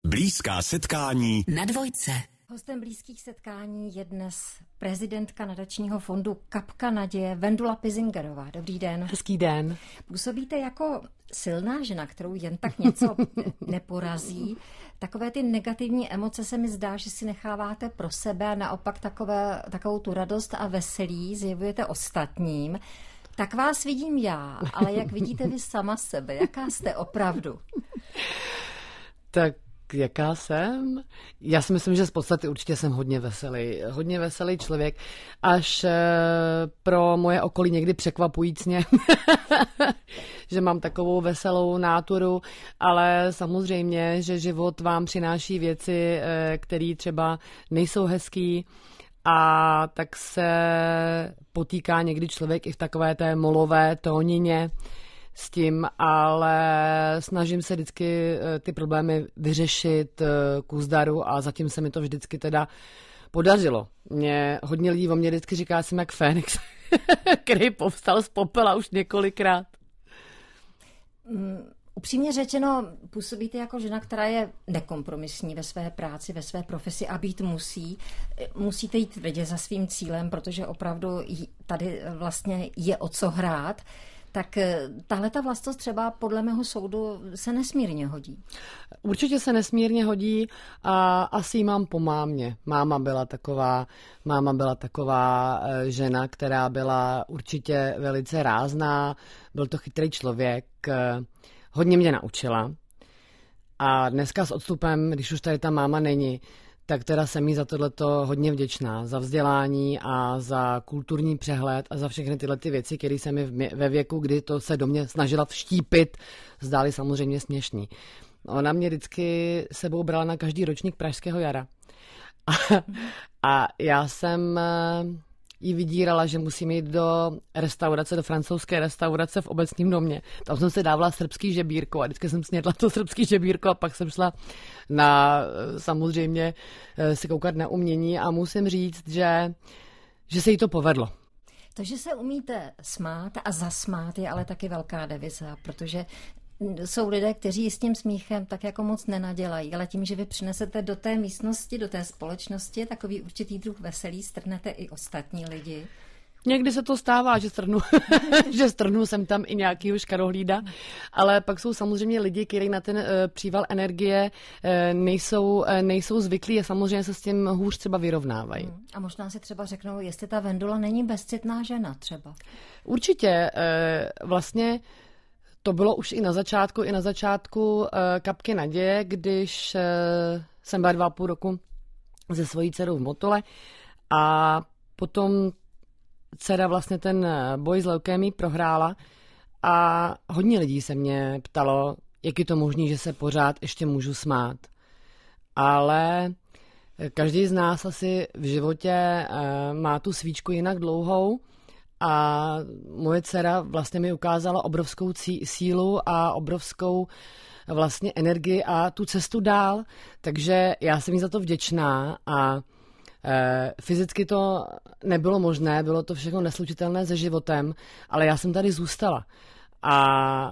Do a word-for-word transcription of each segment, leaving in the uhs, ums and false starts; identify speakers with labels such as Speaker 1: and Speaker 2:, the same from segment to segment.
Speaker 1: Blízká setkání
Speaker 2: na dvojce.
Speaker 3: Hostem blízkých setkání je dnes prezidentka nadačního fondu Kapka naděje Vendula Pizingerová. Dobrý den.
Speaker 4: Hezký den.
Speaker 3: Působíte jako silná žena, kterou jen tak něco neporazí. Takové ty negativní emoce se mi zdá, že si necháváte pro sebe a naopak takové, takovou tu radost a veselí zjevujete ostatním. Tak vás vidím já, ale jak vidíte vy sama sebe? Jaká jste opravdu?
Speaker 4: Tak jaká jsem? Já si myslím, že z podstaty určitě jsem hodně veselý. Hodně veselý člověk, až pro moje okolí někdy překvapujícně, že mám takovou veselou náturu, ale samozřejmě, že život vám přináší věci, které třeba nejsou hezký, a tak se potýká někdy člověk i v takové té molové tónině s tím, ale snažím se vždycky ty problémy vyřešit ku zdaru a zatím se mi to vždycky teda podařilo. Mě hodně lidí o mě vždycky říká, že jsem jak Fénix, který povstal z popela už několikrát.
Speaker 3: Mm. Upřímně řečeno, působíte jako žena, která je nekompromisní ve své práci, ve své profesi a být musí. Musíte jít tvrdě za svým cílem, protože opravdu tady vlastně je o co hrát. Tak tahle ta vlastnost třeba podle mého soudu se nesmírně hodí.
Speaker 4: Určitě se nesmírně hodí a asi ji mám po mámě. Máma byla taková, máma byla taková žena, která byla určitě velice rázná, byl to chytrý člověk, hodně mě naučila a dneska s odstupem, když už tady ta máma není, tak teda jsem jí za tohleto hodně vděčná, za vzdělání a za kulturní přehled a za všechny tyhle ty věci, které se mi ve věku, kdy to se do mě snažila vštípit, zdály samozřejmě směšný. Ona mě vždycky sebou brala na každý ročník Pražského jara. A, a já jsem jí vydírala, že musím jít do restaurace, do francouzské restaurace v Obecním domě. Tam jsem si dávala srbský žebírko a vždycky jsem snědla to srbský žebírko a pak jsem šla na, samozřejmě si koukat na umění a musím říct, že, že se jí to povedlo.
Speaker 3: To, že se umíte smát a zasmát, je ale taky velká deviza, protože jsou lidé, kteří s tím smíchem tak jako moc nenadělají, ale tím, že vy přinesete do té místnosti, do té společnosti takový určitý druh veselí, strhnete i ostatní lidi.
Speaker 4: Někdy se to stává, že strhnu, že strhnu sem tam i nějakýho škarohlída, ale pak jsou samozřejmě lidi, kteří na ten uh, příval energie uh, nejsou, uh, nejsou zvyklí a samozřejmě se s tím hůř třeba vyrovnávají. Hmm.
Speaker 3: A možná si třeba řeknou, jestli ta Vendula není bezcitná žena třeba.
Speaker 4: Určitě. Uh, vlastně to bylo už i na začátku, i na začátku uh, Kapky naděje, když uh, jsem byla dva a půl roku se svojí dcerou v Motole a potom dcera vlastně ten boj s leukémií prohrála a hodně lidí se mě ptalo, jak je to možné, že se pořád ještě můžu smát. Ale každý z nás asi v životě uh, má tu svíčku jinak dlouhou a moje dcera vlastně mi ukázala obrovskou cí, sílu a obrovskou vlastně energii a tu cestu dál, takže já jsem jí za to vděčná a e, fyzicky to nebylo možné, bylo to všechno neslučitelné se životem, ale já jsem tady zůstala a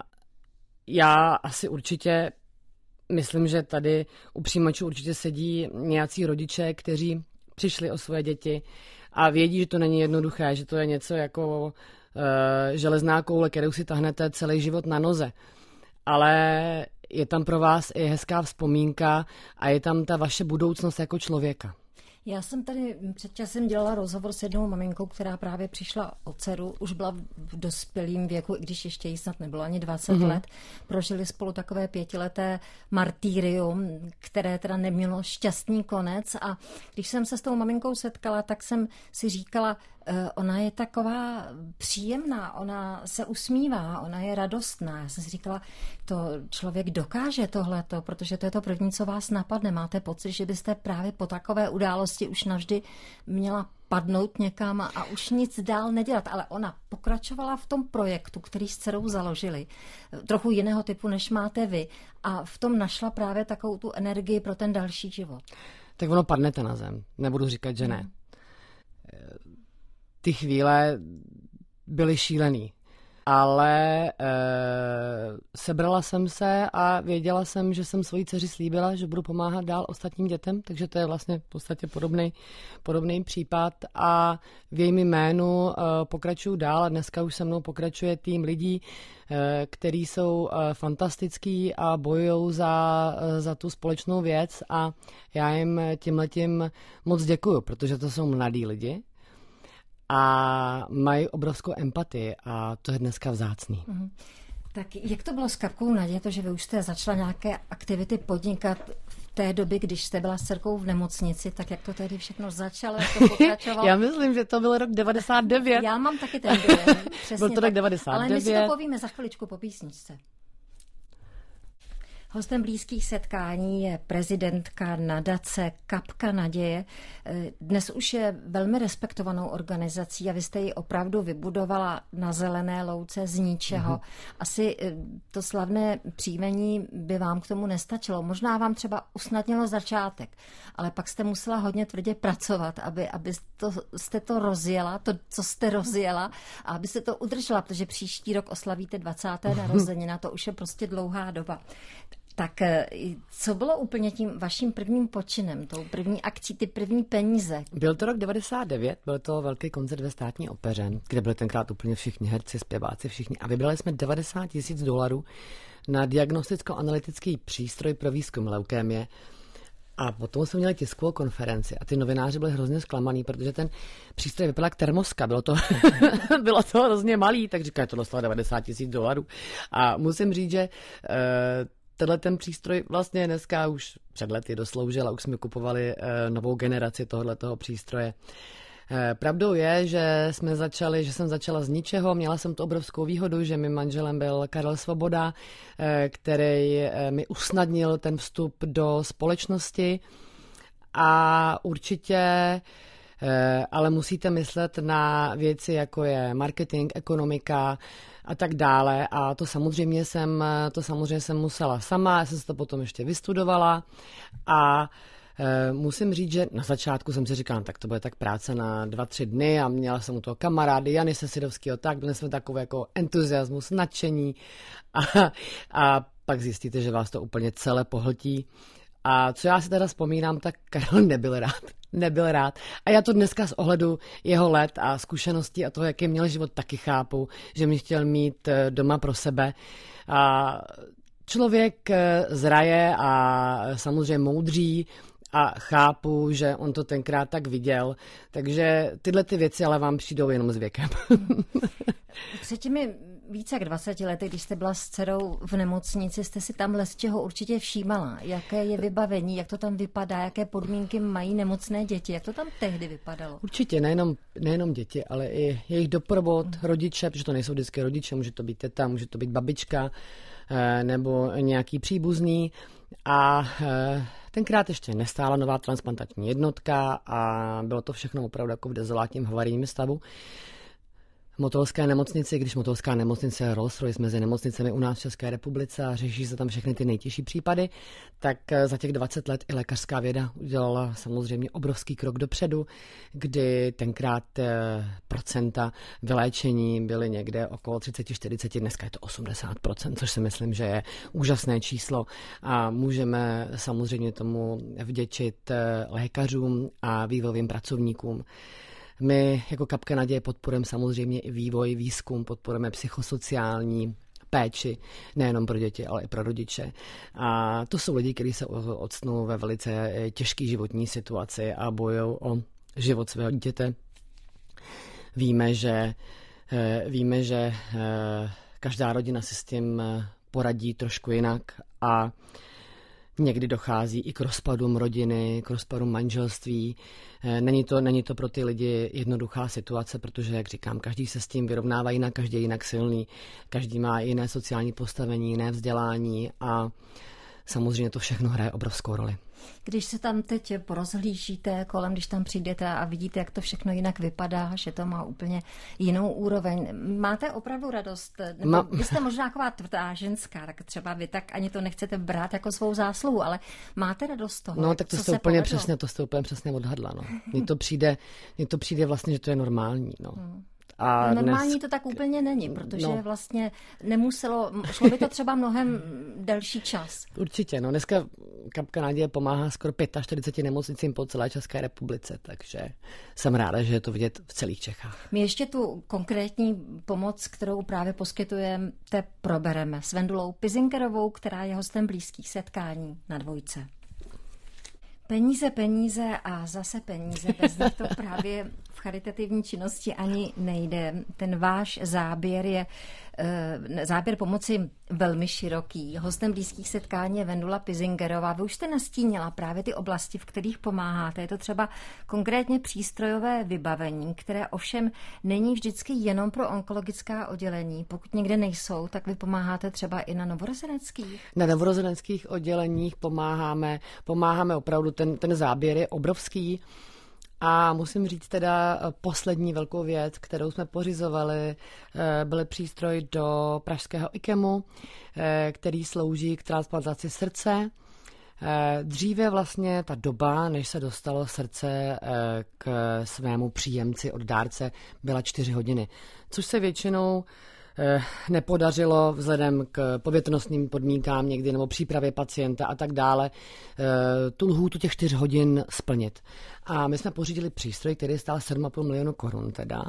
Speaker 4: já asi určitě myslím, že tady u přijímačů určitě sedí nějací rodiče, kteří přišli o svoje děti a vědí, že to není jednoduché, že to je něco jako e, železná koule, kterou si tahnete celý život na noze. Ale je tam pro vás i hezká vzpomínka a je tam ta vaše budoucnost jako člověka.
Speaker 3: Já jsem tady před časem dělala rozhovor s jednou maminkou, která právě přišla o dceru, už byla v dospělém věku, i když ještě jí snad nebylo ani dvacet mm-hmm. let. Prožili spolu takové pětileté martýrium, které teda nemělo šťastný konec a když jsem se s tou maminkou setkala, tak jsem si říkala, ona je taková příjemná, ona se usmívá, ona je radostná. Já jsem si říkala, to člověk dokáže tohleto, protože to je to první, co vás napadne. Máte pocit, že byste právě po takové události už navždy měla padnout někam a už nic dál nedělat. Ale ona pokračovala v tom projektu, který s dcerou založili. Trochu jiného typu, než máte vy. A v tom našla právě takovou tu energii pro ten další život.
Speaker 4: Tak ono padnete na zem. Nebudu říkat, že ne. Ty chvíle byly šílený. ale e, sebrala jsem se a věděla jsem, že jsem svojí dceři slíbila, že budu pomáhat dál ostatním dětem, takže to je vlastně v podstatě podobný, podobný případ a v jejím jménu e, pokračuju dál a dneska už se mnou pokračuje tým lidí, e, který jsou e, fantastický a bojují za, e, za tu společnou věc a já jim tímhletím moc děkuju, protože to jsou mladí lidi, a mají obrovskou empatii a to je dneska vzácný.
Speaker 3: Mm. Tak jak to bylo s Kapkou naděje, to, že vy už jste začala nějaké aktivity podnikat v té době, když jste byla s dcerkou v nemocnici, tak jak to tedy všechno začalo, jak to pokračovalo?
Speaker 4: Já myslím, že to byl rok devadesát devět.
Speaker 3: Já mám taky ten dojem.
Speaker 4: Byl to rok devadesát devět.
Speaker 3: Ale my si to povíme za chviličku po písničce. Hostem blízkých setkání je prezidentka nadace Kapka naděje. Dnes už je velmi respektovanou organizací a vy jste ji opravdu vybudovala na zelené louce z ničeho. Mm-hmm. Asi to slavné příjmení by vám k tomu nestačilo. Možná vám třeba usnadnilo začátek, ale pak jste musela hodně tvrdě pracovat, aby, aby to, jste to rozjela, to, co jste rozjela, a aby se to udržela, protože příští rok oslavíte dvacáté narozeniny, to už je prostě dlouhá doba. Tak co bylo úplně tím vaším prvním počinem, tou první akcí, ty první peníze?
Speaker 4: Byl to rok devadesát devět, byl to velký koncert ve Státní opeře, kde byli tenkrát úplně všichni herci, zpěváci, všichni. A vybrali jsme devadesát tisíc dolarů na diagnosticko-analytický přístroj pro výzkum leukémie. A potom jsme měli tiskovou konferenci a ty novináři byli hrozně zklamaný, protože ten přístroj vypadal jak termoska, bylo to, bylo to hrozně malý, tak říkají, to dostalo devadesát tisíc dolarů. A musím říct, že uh, tenhle ten přístroj vlastně dneska už před lety dosloužil a už jsme kupovali uh, novou generaci tohoto přístroje. Uh, pravdou je, že jsme začali, že jsem začala z ničeho, měla jsem tu obrovskou výhodu, že mým manželem byl Karel Svoboda, uh, který uh, mi usnadnil ten vstup do společnosti a určitě ale musíte myslet na věci, jako je marketing, ekonomika a tak dále. A to samozřejmě jsem, to samozřejmě jsem musela sama, já jsem se to potom ještě vystudovala a e, musím říct, že na začátku jsem si říkala, tak to bude tak práce na dva, tři dny a měla jsem u toho kamarády Jany Sesidovského, tak byli jsme takový jako entuziasmus, nadšení a, a pak zjistíte, že vás to úplně celé pohltí. A co já si teda vzpomínám, tak Karel nebyl rád. Nebyl rád. A já to dneska z ohledu jeho let a zkušeností a toho, jaký měl život, taky chápu, že mě chtěl mít doma pro sebe. A člověk zraje a samozřejmě moudří a chápu, že on to tenkrát tak viděl. Takže tyhle ty věci ale vám přijdou jenom s věkem.
Speaker 3: Před těmi více jak dvaceti lety, když jste byla s dcerou v nemocnici, jste si tam z čeho určitě všímala. Jaké je vybavení, jak to tam vypadá, jaké podmínky mají nemocné děti, jak to tam tehdy vypadalo?
Speaker 4: Určitě, nejenom, nejenom děti, ale i jejich doprovod, rodiče, protože to nejsou vždycky rodiče, může to být teta, může to být babička nebo nějaký příbuzný. A tenkrát ještě nestála nová transplantační jednotka a bylo to všechno opravdu jako v dezolátním havarijním stavu. Motolské nemocnici, když Motolská nemocnice je Rolls-Royce mezi nemocnicemi u nás v České republice a řeší se tam všechny ty nejtěžší případy, tak za těch dvacet let i lékařská věda udělala samozřejmě obrovský krok dopředu, kdy tenkrát procenta vyléčení byly někde okolo třicet až čtyřicet, dneska je to osmdesát procent, což si myslím, že je úžasné číslo a můžeme samozřejmě tomu vděčit lékařům a vývojovým pracovníkům. My jako Kapka naděje podporujeme samozřejmě i vývoj, výzkum, podporujeme psychosociální péči, nejenom pro děti, ale i pro rodiče. A to jsou lidi, kteří se odstnou ve velice těžké životní situaci a bojují o život svého dítěte. Víme, že, víme, že každá rodina si s tím poradí trošku jinak a někdy dochází i k rozpadům rodiny, k rozpadům manželství. Není to, není to pro ty lidi jednoduchá situace, protože, jak říkám, každý se s tím vyrovnává jinak, každý je jinak silný, každý má jiné sociální postavení, jiné vzdělání a samozřejmě to všechno hraje obrovskou roli.
Speaker 3: Když se tam teď porozhlížíte kolem, když tam přijdete a vidíte, jak to všechno jinak vypadá, že to má úplně jinou úroveň, máte opravdu radost? Nebo Ma... Vy jste možná taková tvrdá ženská, tak třeba vy tak ani to nechcete brát jako svou zásluhu, ale máte radost z toho?
Speaker 4: No tak to jste úplně přesně, to jste úplně přesně odhadla. No. Mně to přijde, mně to přijde vlastně, že to je normální. No. Hmm. A
Speaker 3: normální
Speaker 4: dnes...
Speaker 3: to tak úplně není, protože
Speaker 4: no.
Speaker 3: vlastně nemuselo, šlo by to třeba mnohem delší čas.
Speaker 4: Určitě, no dneska Kapka naděje pomáhá skoro čtyřiceti pěti nemocnicím po celé České republice, takže jsem ráda, že je to vidět v celých Čechách.
Speaker 3: My ještě tu konkrétní pomoc, kterou právě poskytujeme, probereme s Vendulou Pizinkerovou, která je hostem blízkých setkání na Dvojce. Peníze, peníze a zase peníze. Bez nich to právě v charitativní činnosti ani nejde. Ten váš záběr je e, záběr pomoci velmi široký. Hostem blízkých setkání je Vendula Pizinkerová. Vy už jste nastínila právě ty oblasti, v kterých pomáháte. Je to třeba konkrétně přístrojové vybavení, které ovšem není vždycky jenom pro onkologická oddělení. Pokud někde nejsou, tak vy pomáháte třeba i na novorozeneckých?
Speaker 4: Na novorozeneckých odděleních pomáháme, pomáháme opravdu, ten, ten záběr je obrovský. A musím říct teda poslední velkou věc, kterou jsme pořizovali, byl přístroj do pražského IKEMu, který slouží k transplantaci srdce. Dříve vlastně ta doba, než se dostalo srdce k svému příjemci od dárce, byla čtyři hodiny, což se většinou nepodařilo vzhledem k povětrnostním podmínkám někdy nebo přípravě pacienta a tak dále tu lhůtu těch čtyř hodin splnit. A my jsme pořídili přístroj, který stál sedm a půl milionu korun teda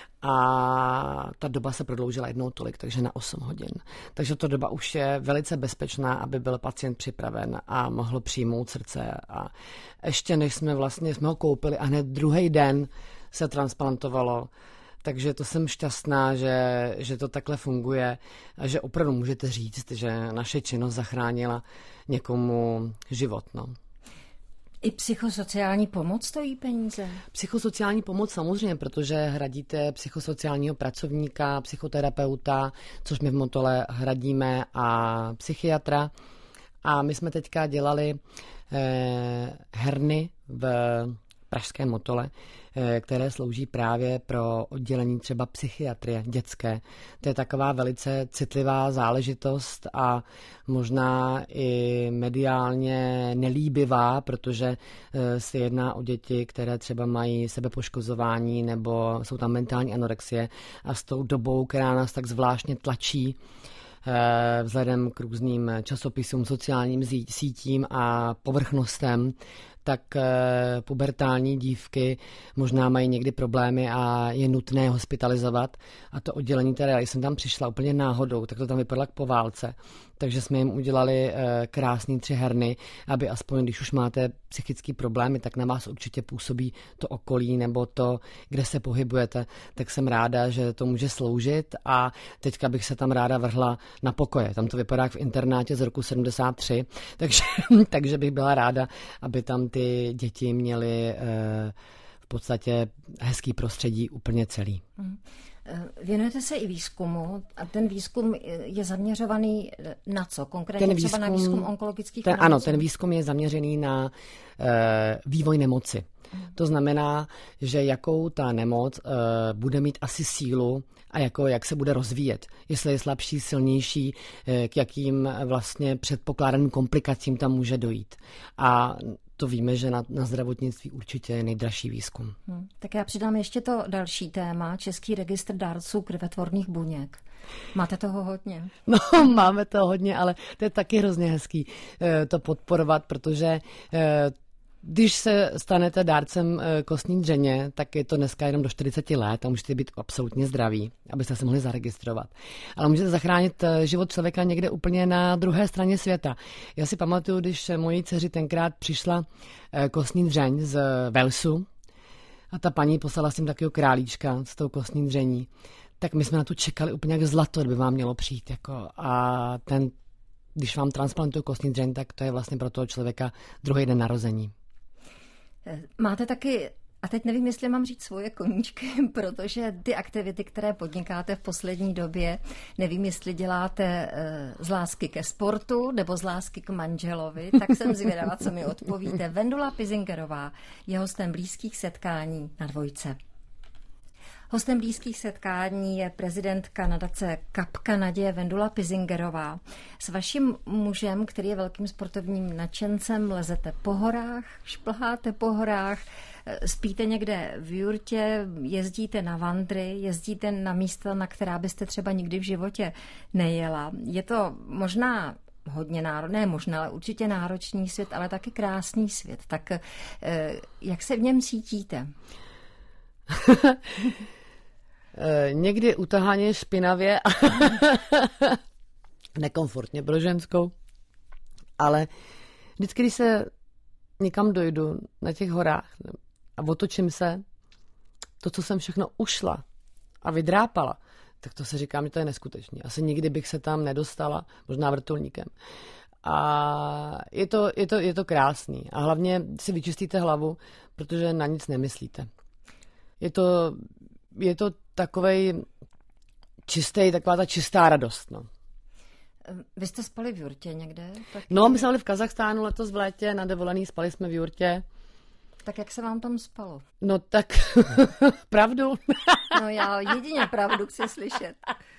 Speaker 4: a ta doba se prodloužila jednou tolik, takže na osm hodin. Takže ta doba už je velice bezpečná, aby byl pacient připraven a mohl přijmout srdce. A ještě než jsme vlastně jsme ho koupili a hned druhý den se transplantovalo. Takže to jsem šťastná, že, že to takhle funguje a že opravdu můžete říct, že naše činnost zachránila někomu život. No.
Speaker 3: I psychosociální pomoc stojí peníze?
Speaker 4: Psychosociální pomoc samozřejmě, protože hradíte psychosociálního pracovníka, psychoterapeuta, což my v Motole hradíme, a psychiatra. A my jsme teďka dělali eh, herny v pražském Motole, které slouží právě pro oddělení třeba psychiatrie dětské. To je taková velice citlivá záležitost a možná i mediálně nelíbivá, protože se jedná o děti, které třeba mají sebepoškozování nebo jsou tam mentální anorexie a s tou dobou, která nás tak zvláštně tlačí, vzhledem k různým časopisům, sociálním sítím a povrchnostem, tak pubertální dívky možná mají někdy problémy a je nutné je hospitalizovat. A to oddělení, teda, když jsem tam přišla úplně náhodou, tak to tam vypadalo jak po válce. Takže jsme jim udělali krásný tři herny, aby aspoň, když už máte psychické problémy, tak na vás určitě působí to okolí nebo to, kde se pohybujete. Tak jsem ráda, že to může sloužit a teďka bych se tam ráda vrhla na pokoje. Tam to vypadá jak v internátě z roku sedmdesát tři, takže, takže bych byla ráda, aby tam ty děti měly v podstatě hezký prostředí úplně celý.
Speaker 3: Mm. Věnujete se i výzkumu a ten výzkum je zaměřovaný na co? Konkrétně ten výzkum, třeba na výzkum onkologických
Speaker 4: ten,
Speaker 3: nemocí?
Speaker 4: Ano, ten výzkum je zaměřený na e, vývoj nemoci. Mm. To znamená, že jakou ta nemoc e, bude mít asi sílu a jako, jak se bude rozvíjet. Jestli je slabší, silnější, e, k jakým vlastně předpokládaným komplikacím tam může dojít. A to víme, že na, na zdravotnictví určitě je nejdražší výzkum.
Speaker 3: Hmm, tak já přidám ještě to další téma, Český registr dárců krvetvorných buněk. Máte toho hodně?
Speaker 4: No, máme toho hodně, ale to je taky hrozně hezký eh, to podporovat, protože eh, když se stanete dárcem kostní dřeně, tak je to dneska jenom do čtyřiceti let a můžete být absolutně zdraví, abyste se mohli zaregistrovat. Ale můžete zachránit život člověka někde úplně na druhé straně světa. Já si pamatuju, když mojí dceři tenkrát přišla kostní dřeň z Walesu a ta paní poslala s tím takového králíčka s tou kostní dření, tak my jsme na to čekali úplně jak zlato, kdyby vám mělo přijít. Jako. A ten, když vám transplantují kostní dřeň, tak to je vlastně pro toho člověka druhý den narození.
Speaker 3: Máte taky, a teď nevím, jestli mám říct svoje koníčky, protože ty aktivity, které podnikáte v poslední době, nevím, jestli děláte z lásky ke sportu nebo z lásky k manželovi, tak jsem zvědavá, co mi odpovíte. Vendula Pizinkerová je hostem blízkých setkání na Dvojce. Hostem blízkých setkání je prezidentka nadace Kapka naděje Vendula Pizingerová. S vaším mužem, který je velkým sportovním nadšencem, lezete po horách, šplháte po horách, spíte někde v jurtě, jezdíte na vandry, jezdíte na místa, na která byste třeba nikdy v životě nejela. Je to možná hodně náročný, ne možná, ale určitě náročný svět, ale taky krásný svět. Tak jak se v něm cítíte?
Speaker 4: Někdy utahaně špinavě a nekomfortně pro ženskou, ale vždycky, když se někam dojdu na těch horách a otočím se, to, co jsem všechno ušla a vydrápala, tak to se říkám, že to je neskutečný. Asi nikdy bych se tam nedostala, možná vrtulníkem. A je to, je to, je to krásný. A hlavně si vyčistíte hlavu, protože na nic nemyslíte. Je to, je to takovej čistý, taková ta čistá radost. No.
Speaker 3: Vy jste spali v jurtě někde? Tak...
Speaker 4: No, my jsme byli v Kazachstánu letos v létě, na dovolený, spali jsme v jurtě.
Speaker 3: Tak jak se vám tam spalo?
Speaker 4: No tak, pravdu.
Speaker 3: No já jedině pravdu chci slyšet.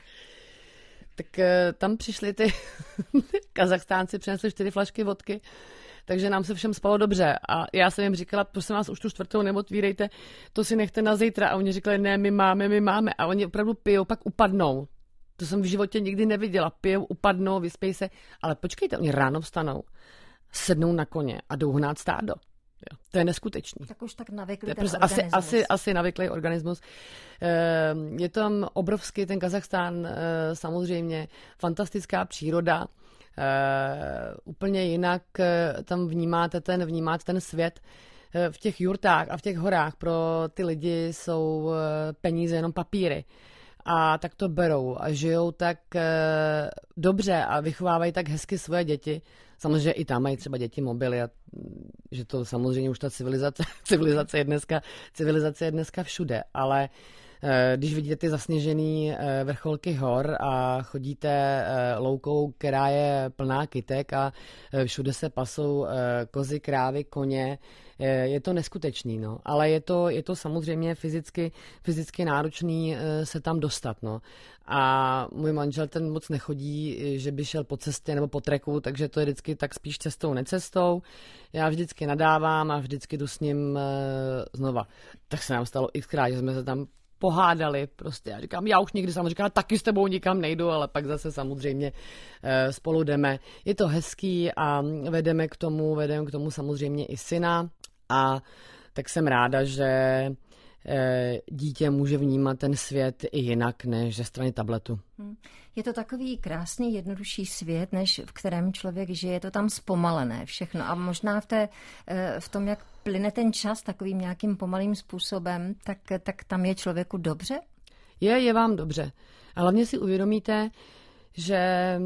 Speaker 4: Tak tam přišli ty Kazachstánci, přinesli čtyři flašky vodky, takže nám se všem spalo dobře. A já jsem jim říkala, prosím vás, už tu čtvrtou neotvírejte, to si nechte na zítra. A oni říkali, ne, my máme, my máme. A oni opravdu pijou, pak upadnou. To jsem v životě nikdy neviděla. Pijou, upadnou, vyspějí se. Ale počkejte, oni ráno vstanou, sednou na koně a jdou hnát stádo. Jo, to je neskutečný.
Speaker 3: Tak už tak navyklý ten
Speaker 4: prostě
Speaker 3: organismus.
Speaker 4: Asi, asi, asi navyklý organismus. Je tam obrovský ten Kazachstán, samozřejmě fantastická příroda. Úplně jinak tam vnímáte ten, vnímáte ten svět. V těch jurtách a v těch horách pro ty lidi jsou peníze jenom papíry. A tak to berou a žijou tak dobře a vychovávají tak hezky svoje děti. Samozřejmě i tam mají třeba děti mobily a že to samozřejmě už ta civilizace, civilizace je dneska, civilizace je dneska všude, ale když vidíte ty zasněžené vrcholky hor a chodíte loukou, která je plná kytek a všude se pasou kozy, krávy, koně, je to neskutečný, no. Ale je to, je to samozřejmě fyzicky, fyzicky náročný se tam dostat, no. A můj manžel ten moc nechodí, že by šel po cestě nebo po treku, takže to je vždycky tak spíš cestou, necestou. Já vždycky nadávám a vždycky jdu s ním znova. Tak se nám stalo xkrát, že jsme se tam pohádali prostě. Já říkám, já už nikdy samozřejmě říkám, taky s tebou nikam nejdu, ale pak zase samozřejmě spolu jdeme. Je to hezký a vedeme k tomu, vedeme k tomu samozřejmě i syna a tak jsem ráda, že dítě může vnímat ten svět i jinak než ze strany tabletu.
Speaker 3: Je to takový krásný, jednodušší svět, než v kterém člověk žije. Je to tam zpomalené všechno. A možná v, té, v tom, jak plyne ten čas takovým nějakým pomalým způsobem, tak, tak tam je člověku dobře?
Speaker 4: Je, je vám dobře. A hlavně si uvědomíte, že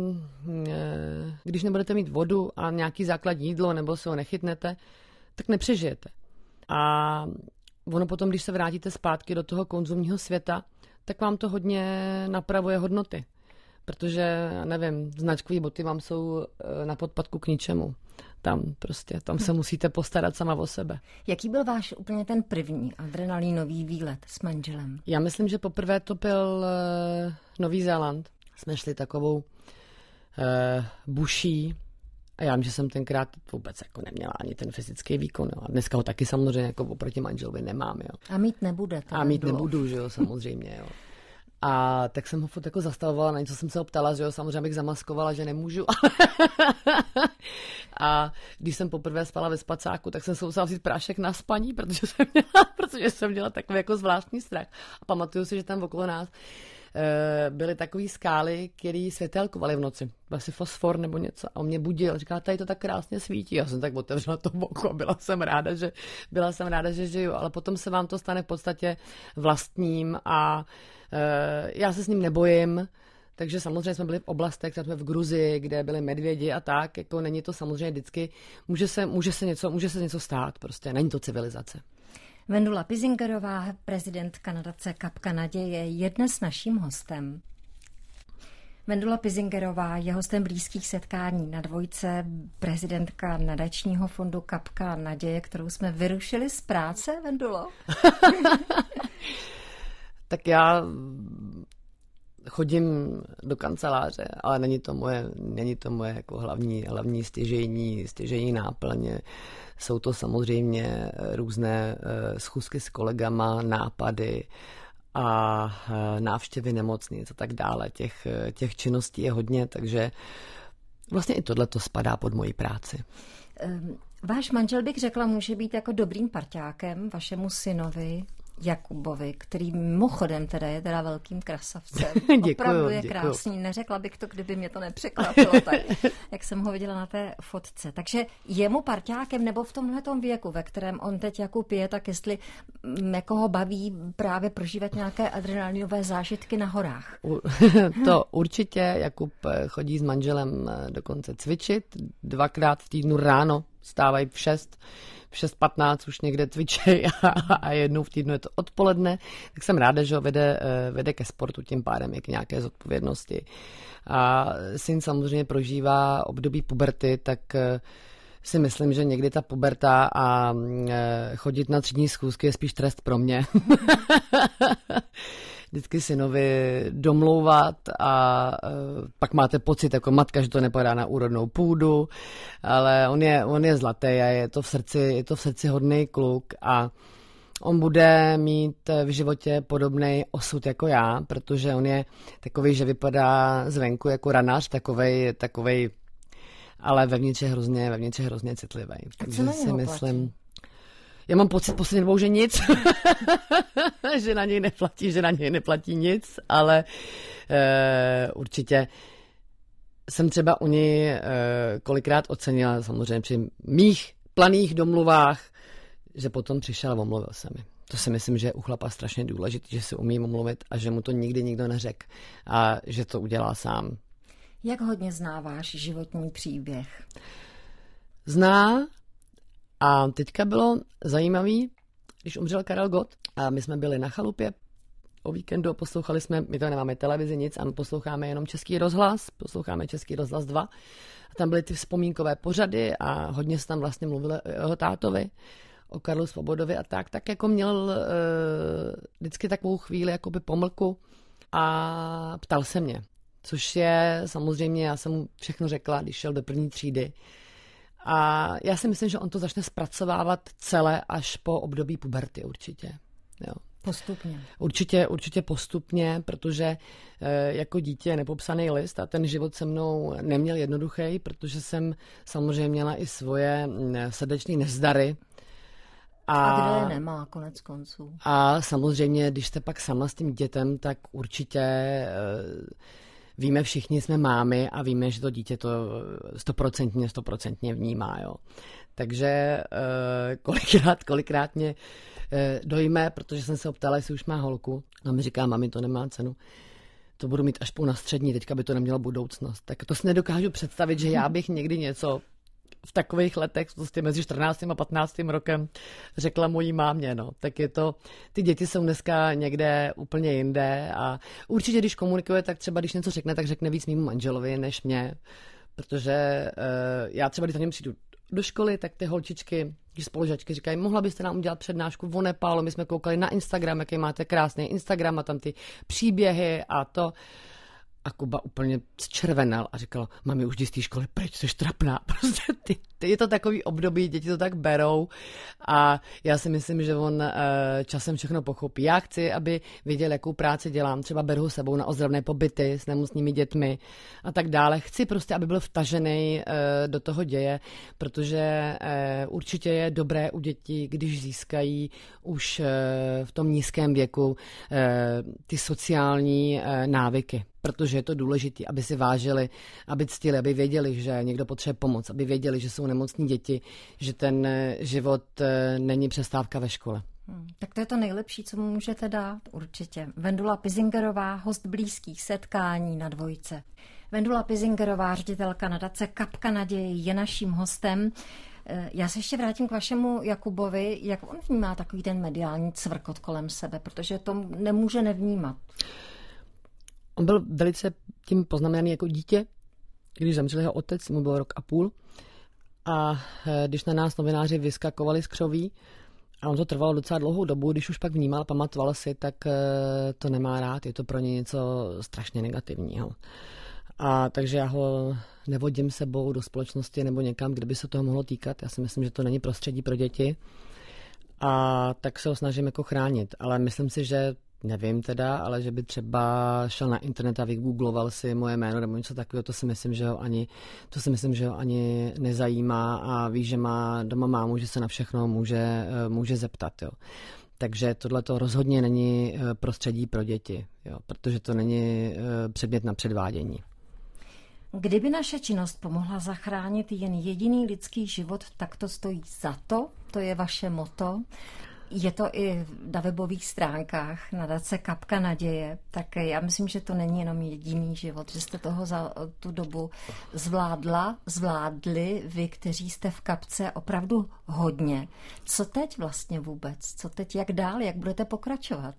Speaker 4: když nebudete mít vodu a nějaký základní jídlo, nebo si ho nechytnete, tak nepřežijete. A ono potom, když se vrátíte zpátky do toho konzumního světa, tak vám to hodně napravuje hodnoty. Protože, nevím, značkové boty vám jsou na podpatku k ničemu. Tam prostě, tam se musíte postarat sama o sebe.
Speaker 3: Jaký byl váš úplně ten první adrenalinový výlet s manželem?
Speaker 4: Já myslím, že poprvé to byl uh, Nový Zéland. Jsme šli takovou uh, buší. A já vím, že jsem tenkrát vůbec jako neměla ani ten fyzický výkon. Jo. A dneska ho taky samozřejmě jako oproti manželovi nemám. Jo.
Speaker 3: A mít nebude.
Speaker 4: A mít bylo. Nebudu, že jo, samozřejmě. Jo. A tak jsem ho furt jako zastavovala, na něco jsem se ho ptala, že jo, samozřejmě bych zamaskovala, že nemůžu. A když jsem poprvé spala ve spacáku, tak jsem se musela vzít prášek na spaní, protože jsem měla, protože jsem měla takový jako zvláštní strach. A pamatuju si, že tam okolo nás byly takové skály, které světelkovaly v noci. Asi fosfor nebo něco. A on mě budil. Říkal, tady to tak krásně svítí. Já jsem tak otevřela to oko a byla jsem ráda, že, byla jsem ráda, že žiju. Ale potom se vám to stane v podstatě vlastním a e, já se s ním nebojím. Takže samozřejmě jsme byli v oblastech, třeba jsme v Gruzii, kde byly medvědi a tak. Jako není to samozřejmě vždycky. Může se, může se, něco, může se něco stát. Prostě není to civilizace.
Speaker 3: Vendula Pizingerová, prezidentka nadace Kapka naděje, je dnes naším hostem. Vendula Pizingerová je hostem blízkých setkání na Dvojce, prezidentka nadačního fondu Kapka naděje, kterou jsme vyrušili z práce, Vendulo.
Speaker 4: tak já chodím do kanceláře, ale není to moje, není to moje jako hlavní, hlavní stěžejní, stěžejní náplně. Jsou to samozřejmě různé schůzky s kolegama, nápady a návštěvy nemocnic a tak dále. Těch, těch činností je hodně, takže vlastně i tohle to spadá pod moji práci.
Speaker 3: Váš manžel, bych řekla, může být jako dobrým parťákem vašemu synovi Jakubovi, který mimochodem teda je teda velkým krasavcem.
Speaker 4: Děkuju,
Speaker 3: Opravdu je
Speaker 4: děkuju.
Speaker 3: krásný. Neřekla bych to, kdyby mě to nepřekvapilo, tak, jak jsem ho viděla na té fotce. Takže je mu parťákem, nebo v tomhletom věku, ve kterém on teď Jakub je, tak jestli jako ho baví právě prožívat nějaké adrenalinové zážitky na horách?
Speaker 4: To určitě. Jakub chodí s manželem dokonce cvičit. Dvakrát v týdnu ráno stávají v šest. V šest patnáct už někde cvičej a, a jednou v týdnu je to odpoledne, tak jsem ráda, že ho vede, vede ke sportu, tím pádem i k nějaké zodpovědnosti. A syn samozřejmě prožívá období puberty, tak si myslím, že někdy ta puberta a chodit na třídní schůzky je spíš trest pro mě. Vždycky synovi domlouvat a uh, pak máte pocit jako matka, že to nepadá na úrodnou půdu, ale on je, on je zlatý a je to v srdci, je to v srdci hodný kluk a on bude mít v životě podobný osud jako já, protože on je takový, že vypadá zvenku jako ranář, takovej, takovej, ale vevnitř je hrozně, vevnitř je hrozně citlivý.
Speaker 3: Takže si myslím... Platí?
Speaker 4: Já mám pocit poslední dobou, že nic, že na něj neplatí, že na něj neplatí nic, ale e, určitě jsem třeba u něj e, kolikrát ocenila, samozřejmě při mých planých domluvách, že potom přišel a omluvil se mi. To si myslím, že je u chlapa strašně důležité, že si umí omluvit a že mu to nikdy nikdo neřekl a že to udělá sám.
Speaker 3: Jak hodně zná váš životní příběh?
Speaker 4: Zná. A teďka bylo zajímavý, když umřel Karel Gott a my jsme byli na chalupě o víkendu a poslouchali jsme, my to nemáme televizi, nic a my posloucháme jenom Český rozhlas, posloucháme Český rozhlas dva a tam byly ty vzpomínkové pořady a hodně se tam vlastně mluvilo o jeho tátovi, o Karlu Svobodovi a tak, tak jako měl uh, vždycky takovou chvíli jakoby pomlku a ptal se mě, což je samozřejmě, já jsem mu všechno řekla, když šel do první třídy. A já si myslím, že on to začne zpracovávat celé až po období puberty určitě. Jo.
Speaker 3: Postupně.
Speaker 4: Určitě, určitě postupně, protože e, jako dítě je nepopsaný list a ten život se mnou neměl jednoduchý, protože jsem samozřejmě měla i svoje srdeční nezdary.
Speaker 3: A, a kdo je nemá, konec konců.
Speaker 4: A samozřejmě, když jste pak sama s tím dětem, tak určitě... E, Víme všichni, jsme mámy a víme, že to dítě to stoprocentně, stoprocentně vnímá, jo. Takže eh, kolikrát, kolikrát mě eh, dojme, protože jsem se optala, jestli už má holku. A mi říká, mami, to nemá cenu. To budu mít až půl na střední, teďka by to nemělo budoucnost. Tak to si nedokážu představit, že já bych někdy něco v takových letech, prostě mezi čtrnáctým a patnáctým rokem řekla mojí mámě, no. Tak je to, ty děti jsou dneska někde úplně jinde a určitě, když komunikuje, tak třeba, když něco řekne, tak řekne víc mému manželovi, než mě, protože uh, já třeba, když za něm přijdu do školy, tak ty holčičky, když spolužačky říkají, mohla byste nám udělat přednášku o Nepálu, my jsme koukali na Instagram, jaký máte krásný Instagram a tam ty příběhy a to. A Kuba úplně zčervenal a říkal, mami, už jdi z té školy pryč, jsi trapná. Prostě ty, ty, je to takový období, děti to tak berou a já si myslím, že on e, časem všechno pochopí. Já chci, aby věděl, jakou práci dělám. Třeba beru ho sebou na ozdravné pobyty s nemocnými dětmi a tak dále. Chci prostě, aby byl vtažený e, do toho děje, protože e, určitě je dobré u dětí, když získají už e, v tom nízkém věku e, ty sociální e, návyky. Protože je to důležité, aby si vážili, aby ctili, aby věděli, že někdo potřebuje pomoc, aby věděli, že jsou nemocní děti, že ten život není přestávka ve škole.
Speaker 3: Hmm, tak to je to nejlepší, co mu můžete dát, určitě. Vendula Pizingerová, host blízkých setkání na Dvojce. Vendula Pizingerová, ředitelka nadace Kapka naděje, je naším hostem. Já se ještě vrátím k vašemu Jakubovi. Jak on vnímá takový ten mediální cvrkot kolem sebe, protože to nemůže nevnímat.
Speaker 4: On byl velice tím poznamenaný jako dítě, když zemřel jeho otec, mu byl rok a půl. A když na nás novináři vyskakovali z křoví A on to trvalo docela dlouhou dobu, když už pak vnímal, pamatoval si, tak to nemá rád, je to pro ně něco strašně negativního. A takže já ho nevodím sebou do společnosti nebo někam, kde by se toho mohlo týkat. Já si myslím, že to není prostředí pro děti. A tak se ho snažím jako chránit. Ale myslím si, že nevím teda, ale že by třeba šel na internet a vygoogloval si moje jméno nebo něco takového, to si myslím, že ho ani, to si myslím, že ho ani nezajímá a ví, že má doma mámu, že se na všechno může, může zeptat. Jo. Takže tohle to rozhodně není prostředí pro děti, jo, protože to není předmět na předvádění.
Speaker 3: Kdyby naše činnost pomohla zachránit jen jediný lidský život, tak to stojí za to, to je vaše motto. Je to i na webových stránkách nadace Kapka naděje, tak já myslím, že to není jenom jediný život, že jste toho za tu dobu zvládla, zvládli vy, kteří jste v Kapce opravdu hodně. Co teď vlastně vůbec? Co teď, jak dál, jak budete pokračovat?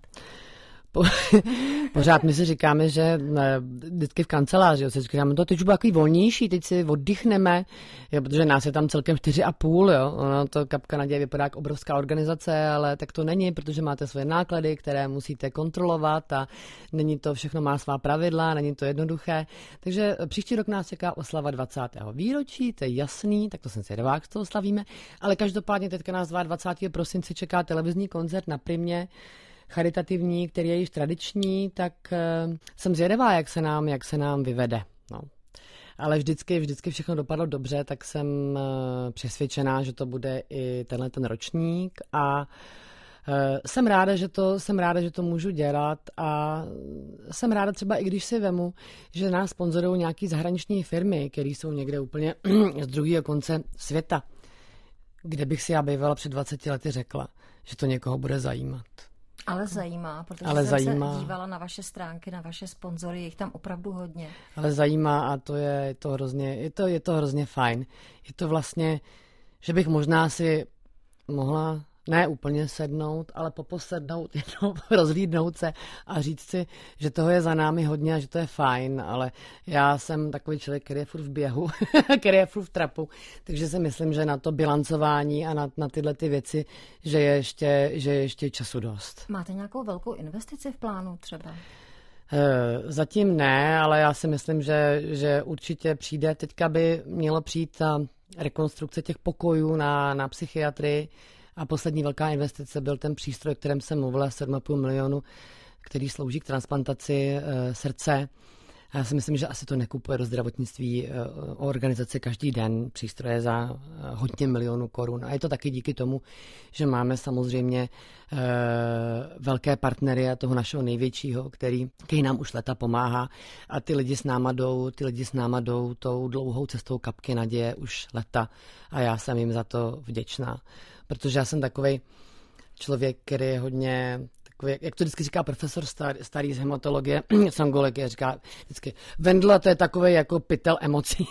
Speaker 4: Pořád my si říkáme, že vždycky v kanceláři, jo, si říkáme, to teď už bude takový volnější, teď si oddychneme, jo, protože nás je tam celkem čtyři a půl, jo, ono to Kapka naděje vypadá jako obrovská organizace, ale tak to není, protože máte svoje náklady, které musíte kontrolovat a není to, všechno má svá pravidla, není to jednoduché, takže příští rok nás čeká oslava dvacátého výročí, to je jasný, tak to jsem si rvák, z toho slavíme, ale každopádně teďka nás dvacátého druhého prosince čeká televizní koncert na Primě, charitativní, který je již tradiční, tak uh, jsem zvědavá, jak se nám, jak se nám vyvede. No. Ale vždycky, vždycky všechno dopadlo dobře, tak jsem uh, přesvědčená, že to bude i tenhle ten ročník a uh, jsem ráda, že to, jsem ráda, že to můžu dělat a jsem ráda třeba i když si vemu, že nás sponzorují nějaký zahraniční firmy, které jsou někde úplně z druhého konce světa, kde bych si já bývala před dvaceti lety řekla, že to někoho bude zajímat.
Speaker 3: Ale zajímá, protože
Speaker 4: Ale
Speaker 3: jsem
Speaker 4: zajímá.
Speaker 3: se dívala na vaše stránky, na vaše sponzory, je jich tam opravdu hodně.
Speaker 4: Ale zajímá a to je, je to hrozně, je to, je to hrozně fajn. Je to vlastně, že bych možná si mohla ne úplně sednout, ale poposednout, jednou rozhlídnout se a říct si, že toho je za námi hodně a že to je fajn, ale já jsem takový člověk, který je furt v běhu, který je furt v trapu, takže si myslím, že na to bilancování a na, na tyhle ty věci, že je, ještě, že je ještě času dost.
Speaker 3: Máte nějakou velkou investici v plánu třeba?
Speaker 4: Zatím ne, ale já si myslím, že, že určitě přijde. Teďka by mělo přijít ta rekonstrukce těch pokojů na, na psychiatrii. A poslední velká investice byl ten přístroj, o kterém jsem mluvila, sedm a půl milionu, který slouží k transplantaci e, srdce. A já si myslím, že asi to nekupuje do zdravotnictví e, organizace každý den, přístroje za e, hodně milionů korun. A je to taky díky tomu, že máme samozřejmě e, velké partnery a toho našeho největšího, který, který nám už leta pomáhá. A ty lidi s náma jdou, ty lidi s náma jdou tou dlouhou cestou Kapky naděje už leta. A já jsem jim za to vděčná. Protože já jsem takovej člověk, který je hodně, takový, jak to vždycky říká profesor star, starý z hematologie, z onkologie, říká vždycky, Vendla to je takovej jako pytel emocí.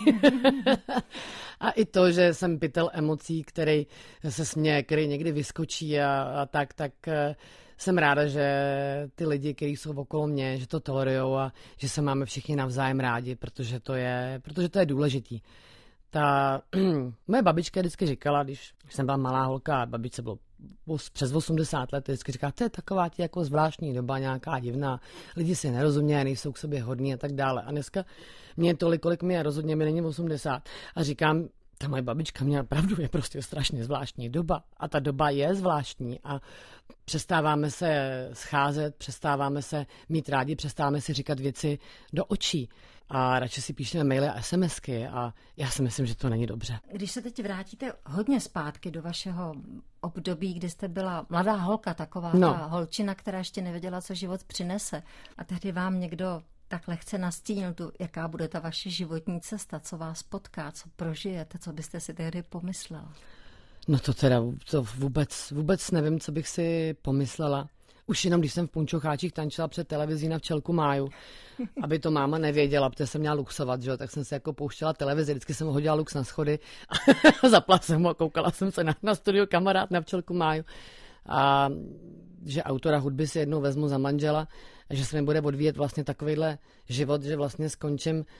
Speaker 4: A i to, že jsem pytel emocí, který se směje, který někdy vyskočí a, a tak, tak jsem ráda, že ty lidi, kteří jsou okolo mě, že to tolerujou a že se máme všichni navzájem rádi, protože to je, protože to je důležitý. Ta moje babička vždycky říkala, když jsem byla malá holka a babičce bylo přes osmdesát let, vždycky říká, to je taková tě jako zvláštní doba, nějaká divná, lidi si nerozumějí, nejsou k sobě hodní a tak dále. A dneska mě je tolik, kolik mi je, rozhodně mi není osmdesát. A říkám, ta moje babička měla pravdu, je prostě strašně zvláštní doba. A ta doba je zvláštní a přestáváme se scházet, přestáváme se mít rádi, přestáváme si říkat věci do očí. A radši si píšeme maily a SMSky a já si myslím, že to není dobře.
Speaker 3: Když se teď vrátíte hodně zpátky do vašeho období, kdy jste byla mladá holka, taková no. ta holčina, která ještě nevěděla, co život přinese a tehdy vám někdo tak lehce nastínil tu, jaká bude ta vaše životní cesta, co vás potká, co prožijete, co byste si tehdy pomyslela?
Speaker 4: No to teda to vůbec, vůbec nevím, co bych si pomyslela. Už jenom, když jsem v punčocháčích tančila před televizí na Včelku máju, aby to máma nevěděla, protože jsem měla luxovat, že? Tak jsem se jako pouštěla televizi, vždycky jsem hodila lux na schody a zapla jsem ho a koukala jsem se na, na studio Kamarád na Včelku máju. A že autora hudby si jednou vezmu za manžela a že se mi bude odvíjet vlastně takovejhle život, že vlastně skončím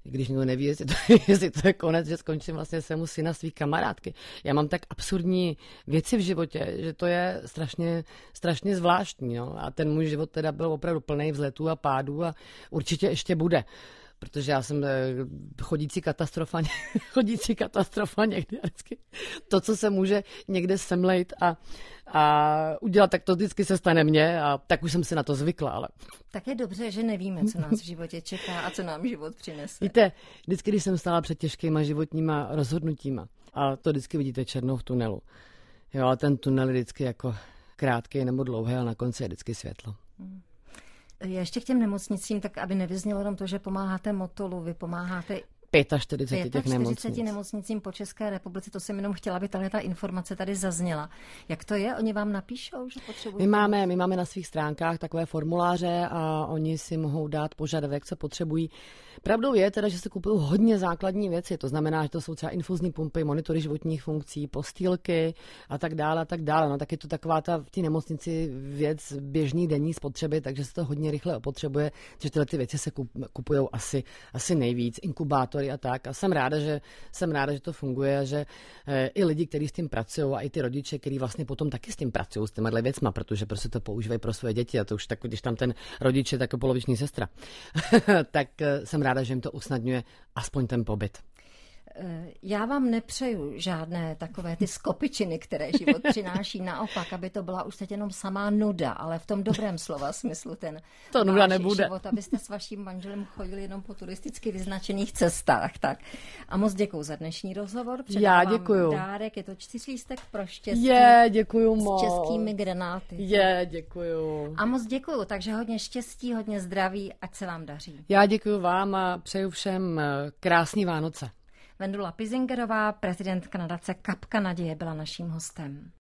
Speaker 4: když někdo neví, jestli to, jestli to je konec, že skončím vlastně svému syna, svých kamarádky. Já mám tak absurdní věci v životě, že to je strašně, strašně zvláštní. No? A ten můj život teda byl opravdu plný vzletů a pádů a určitě ještě bude. Protože já jsem chodící katastrofa, chodící katastrofa někdy vždycky. To, co se může někde semlejt a, a udělat, tak to vždycky se stane mně a tak už jsem si na to zvykla. Ale...
Speaker 3: Tak je dobře, že nevíme, co nás v životě čeká a co nám život přinese.
Speaker 4: Víte, vždycky, když jsem stála před těžkýma životníma rozhodnutíma a to vždycky vidíte černou v tunelu. Jo, a ten tunel je vždycky jako krátký nebo dlouhý, ale na konci je vždycky světlo. Hmm.
Speaker 3: Ještě k těm nemocnicím, tak aby nevyznělo jenom to, že pomáháte Motolu, vy pomáháte
Speaker 4: čtyřicet pět těch nemocnic.
Speaker 3: nemocnicím po České republice, to jsem jenom chtěla, aby tahle ta informace tady zazněla. Jak to je? Oni vám napíšou, že potřebují?
Speaker 4: My máme, my máme na svých stránkách takové formuláře a oni si mohou dát požadavek, co potřebují. Pravdou je teda, že se kupují hodně základní věci, to znamená, že to jsou třeba infuzní pumpy, monitory životních funkcí, postýlky a tak dále a tak dále. No tak je to taková ta v té nemocnici věc běžný denní spotřeby, takže se to hodně rychle opotřebuje, že tyhle ty věci se kupují asi, asi nejvíc, inkubátory a tak. A jsem ráda, že jsem ráda, že to funguje a že e, i lidi, kteří s tím pracují a i ty rodiče, kteří vlastně potom taky s tím pracují, s těmihle věcma, protože prostě to používají pro své děti a to už tak, když tam ten rodič je jako poloviční sestra, tak e, jsem ráda, že jim to usnadňuje aspoň ten pobyt.
Speaker 3: Já vám nepřeju žádné takové ty skopičiny, které život přináší. Naopak, aby to byla už teď jenom samá nuda, ale v tom dobrém slova smyslu ten
Speaker 4: to nuda nebude.
Speaker 3: Život, abyste s vaším manželem chodili jenom po turisticky vyznačených cestách. Tak. A moc děkuju za dnešní rozhovor.
Speaker 4: Já děkuju.
Speaker 3: Dárek, je to čtyřlístek pro štěstí.
Speaker 4: Je, děkuju moc.
Speaker 3: S českými granáty.
Speaker 4: Je, děkuju.
Speaker 3: A moc děkuju, takže hodně štěstí, hodně zdraví, ať se vám daří.
Speaker 4: Já děkuju vám a přeju všem krásný Vánoce.
Speaker 3: Vendula Pizingerová, prezidentka nadace Kapka naděje, byla naším hostem.